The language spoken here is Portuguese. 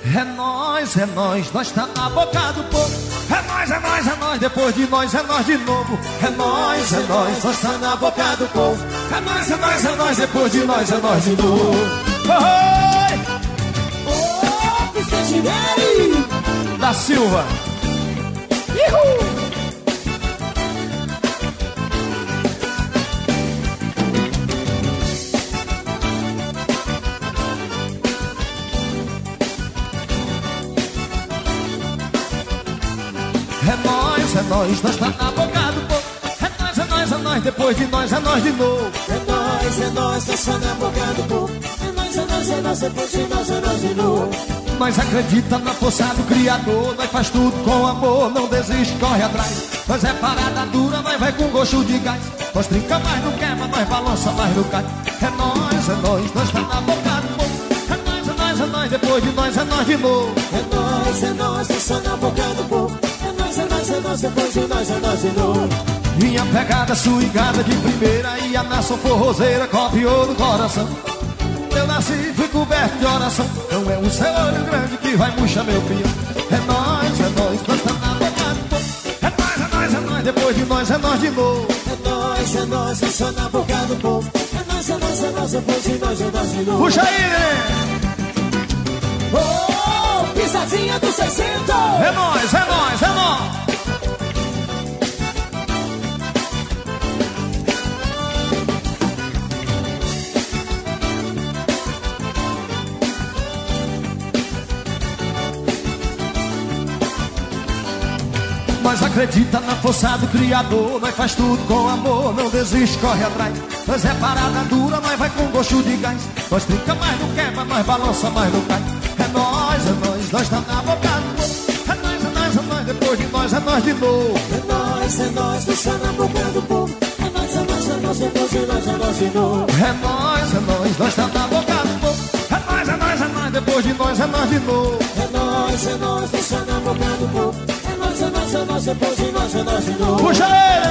É nós tá na boca do povo. É nós, depois de nós é nós de novo. É nós tá na boca do povo. É nós, depois de nós é nós de novo. Oi! Ô, Vicente Neri da Silva. Ihu! Nós tá na boca do povo. É nós, depois de nós é nós de novo. É nós, tá só na boca do povo. É nós, depois de nós é nós de novo. Nós acredita na força do Criador. Nós faz tudo com amor, não desiste, corre atrás. Nós é parada dura, nós vai com gosto de gás. Nós trinca, mas não quebra, nós balança, mas não cai. É nós tá na boca do povo. É nós, depois de nós é nós de novo. É nós, tá só na boca do povo. É nós, depois de nós é nós de novo. Minha pegada swingada de primeira e a nação forrozeira copiou no coração. Eu nasci e fui coberto de oração. Não é um seu olho grande que vai murchar meu peão. É nós tá na boca do povo. É nós, depois de nós é nós de novo. É nós, tá só na boca do povo. É nós, depois de nós é nós de novo. Puxa aí, né? Oh, pisadinha do 600. É nós. Nós acredita na força do Criador. Nós faz tudo com amor, não desiste, corre atrás. Nós é parada dura, nós vai com gosto de gás. Nós trinca, mas não quebra, nós balança, mas não cai. É nós tá na boca do povo. É nós, depois de nós é nós de novo. É nós, tá na boca do povo. É nós, depois de nós é nós de novo. É nós tá na boca do povo. É nós, depois de nós é nós de novo. É nós, tá na boca do povo. É nós, depois de nós é nós de novo. Puxa ele!